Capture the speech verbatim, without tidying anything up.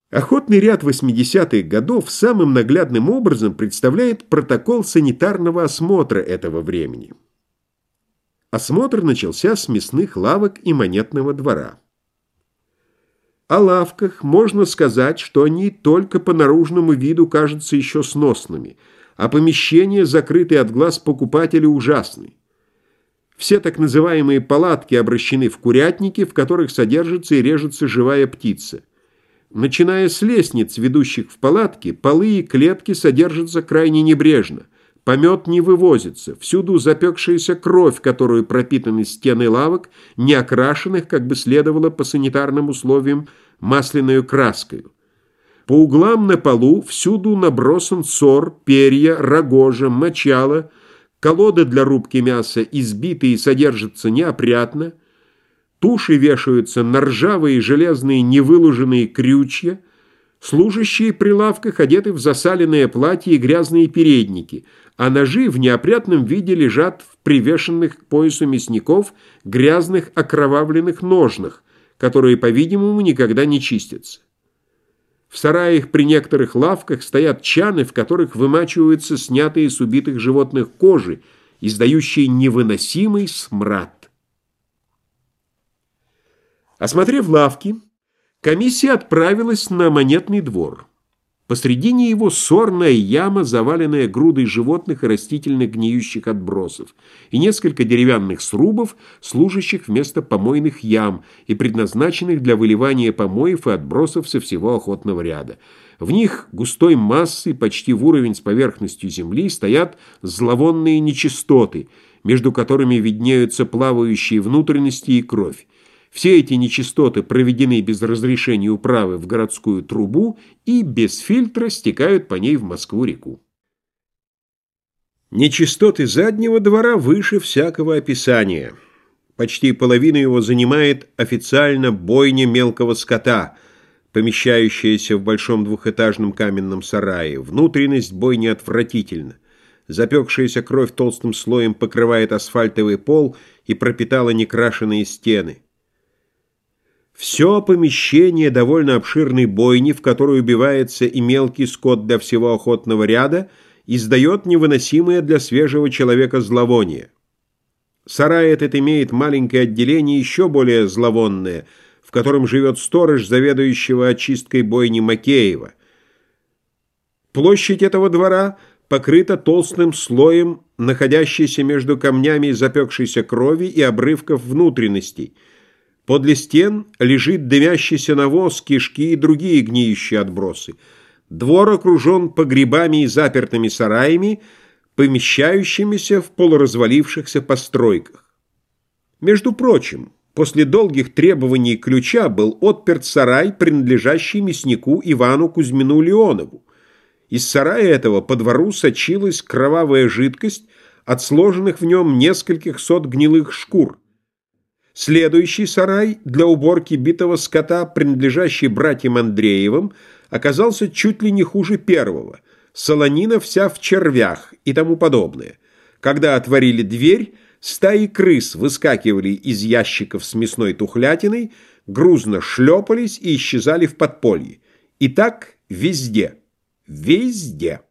Охотный ряд восьмидесятых годов самым наглядным образом представляет протокол санитарного осмотра этого времени. Осмотр начался с мясных лавок и монетного двора. О лавках можно сказать, что они только по наружному виду кажутся еще сносными, а помещения, закрытые от глаз покупателя, ужасны. Все так называемые палатки обращены в курятники, в которых содержится и режется живая птица. Начиная с лестниц, ведущих в палатки, полы и клетки содержатся крайне небрежно. Помет не вывозится, всюду запекшаяся кровь, которую пропитаны стены лавок, не окрашенных, как бы следовало по санитарным условиям, масляной краской. По углам на полу всюду набросан сор, перья, рогожа, мочало, колоды для рубки мяса избиты и содержатся неопрятно, туши вешаются на ржавые железные невыложенные крючья, служащие при лавках одеты в засаленное платье и грязные передники, а ножи в неопрятном виде лежат в привешенных к поясу мясников грязных окровавленных ножнах, которые, по-видимому, никогда не чистятся. В сараях при некоторых лавках стоят чаны, в которых вымачиваются снятые с убитых животных кожи, издающие невыносимый смрад. Осмотрев лавки, комиссия отправилась на монетный двор. Посредине его сорная яма, заваленная грудой животных и растительных гниющих отбросов, и несколько деревянных срубов, служащих вместо помойных ям и предназначенных для выливания помоев и отбросов со всего охотного ряда. В них густой массой, почти в уровень с поверхностью земли, стоят зловонные нечистоты, между которыми виднеются плавающие внутренности и кровь. Все эти нечистоты проведены без разрешения управы в городскую трубу и без фильтра стекают по ней в Москву-реку. Нечистоты заднего двора выше всякого описания. Почти половину его занимает официально бойня мелкого скота, помещающаяся в большом двухэтажном каменном сарае. Внутренность бойни отвратительна. Запекшаяся кровь толстым слоем покрывает асфальтовый пол и пропитала некрашенные стены. Все помещение довольно обширной бойни, в которой убивается и мелкий скот для всего охотного ряда, издает невыносимое для свежего человека зловоние. Сарай этот имеет маленькое отделение, еще более зловонное, в котором живет сторож, заведующего очисткой бойни Макеева. Площадь этого двора покрыта толстым слоем, находящейся между камнями запекшейся крови и обрывков внутренностей. Подле стен лежит дымящийся навоз, кишки и другие гниющие отбросы. Двор окружен погребами и запертыми сараями, помещающимися в полуразвалившихся постройках. Между прочим, после долгих требований ключа был отперт сарай, принадлежащий мяснику Ивану Кузьмину Леонову. Из сарая этого по двору сочилась кровавая жидкость от сложенных в нем нескольких сот гнилых шкур. Следующий сарай для уборки битого скота, принадлежащий братьям Андреевым, оказался чуть ли не хуже первого. Солонина вся в червях и тому подобное. Когда отворили дверь, стаи крыс выскакивали из ящиков с мясной тухлятиной, грузно шлепались и исчезали в подполье. И так везде. Везде.